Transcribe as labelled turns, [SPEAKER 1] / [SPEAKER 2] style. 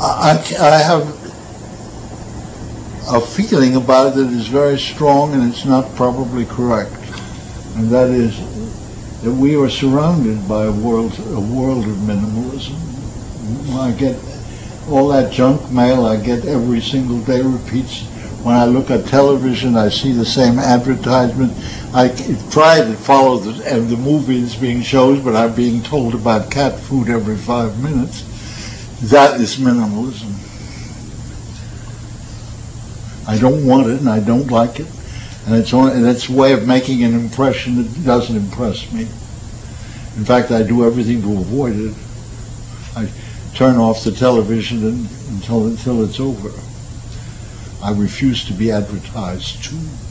[SPEAKER 1] I have a feeling about it that is very strong, and it's not probably correct. And that is that we are surrounded by a world of minimalism. I get all that junk mail I get every single day repeats. When I look at television, I see the same advertisement. I try to follow the movies being shown, but I'm being told about cat food every 5 minutes. That is minimalism. I don't want it, and I don't like it, and it's a way of making an impression that doesn't impress me. In fact, I do everything to avoid it. I turn off the television until it's over. I refuse to be advertised to.